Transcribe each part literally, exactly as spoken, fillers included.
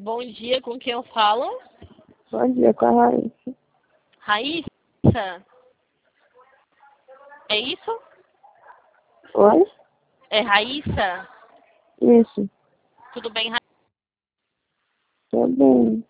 Bom dia, com quem eu falo? Bom dia, com a Raíssa. Raíssa? É isso? Oi? É Raíssa? Isso, Tudo bem, Raíssa? tô bem.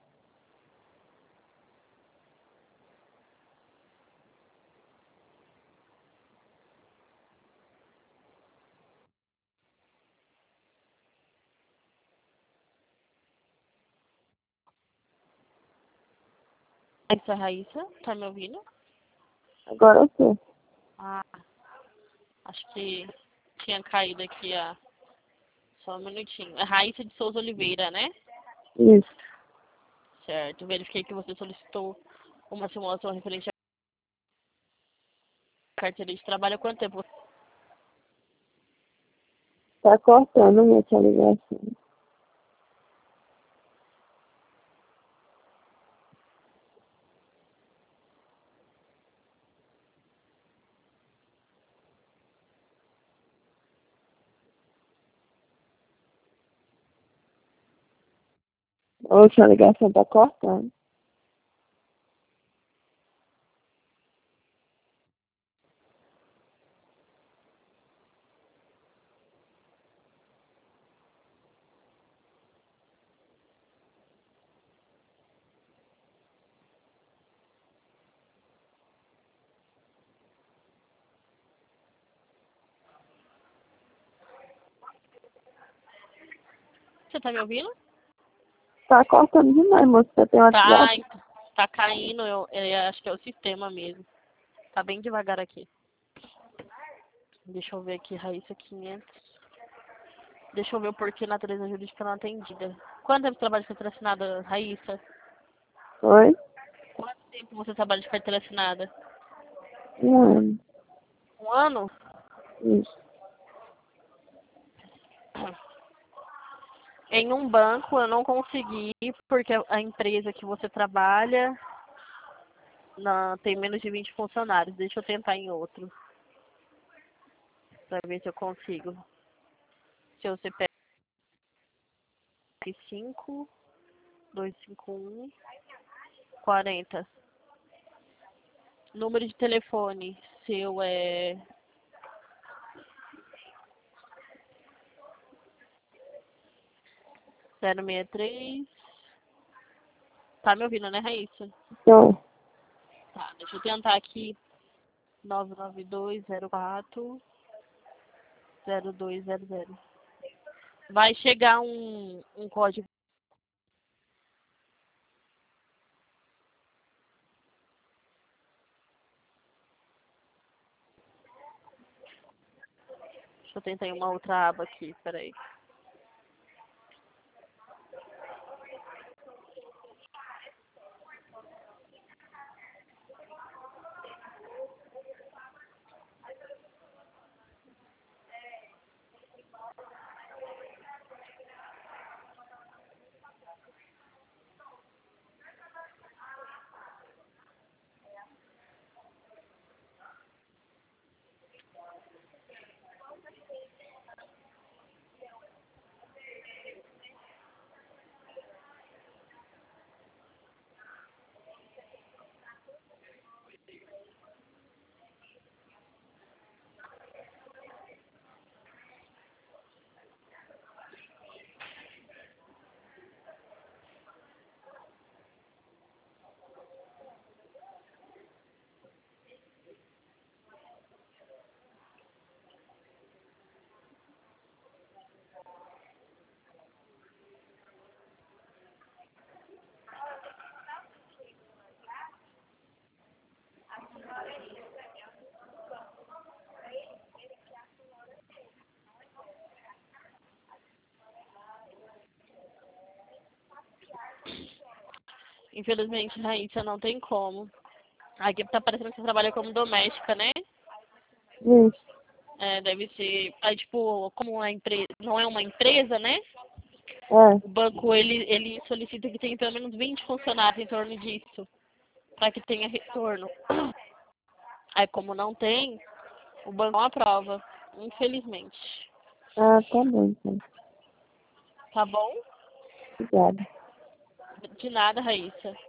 Essa Raíssa? Tá me ouvindo? Agora eu tô. Ah, acho que tinha caído aqui, ó. Só um minutinho. É Raíssa de Souza Oliveira, né? Isso. Certo. Verifiquei que você solicitou uma simulação referente à carteira de trabalho. Há quanto tempo? Tá cortando minha ligação. A última ligação tá cortando. Você tá me ouvindo? Tá cortando demais, moço. Você tem Tá, WhatsApp? tá caindo. Eu, eu acho que é o sistema mesmo. Tá bem devagar aqui. Deixa eu ver aqui, Raíssa quinhentos. Deixa eu ver o porquê na natureza jurídica não atendida. Quanto tempo você trabalha de carteira assinada, Raíssa? Oi? Quanto tempo você trabalha de carteira assinada? Um ano. Um ano? Isso. Em um banco eu não consegui, porque a empresa que você trabalha não, tem menos de vinte funcionários. Deixa eu tentar em outro, pra ver se eu consigo. Seu C P F cinco, dois cinco um, quarenta. Número de telefone seu é zero seis três. Tá me ouvindo, né, Raíssa? Então, Tá, deixa eu tentar aqui. nove nove dois zero quatro zero dois zero zero. Vai chegar um, um código. Deixa eu tentar em uma outra aba aqui, peraí. Infelizmente, Raíssa, não tem como. Aqui tá parecendo que você trabalha como doméstica, né? isso. É, deve ser. Aí, tipo, como a empresa não é uma empresa, né? É. O banco ele, ele solicita que tenha pelo menos vinte funcionários em torno disso, para que tenha retorno. Aí, como não tem, o banco não aprova, infelizmente. Ah, tá bom, então. Tá bom? Obrigada. De nada, Raíssa.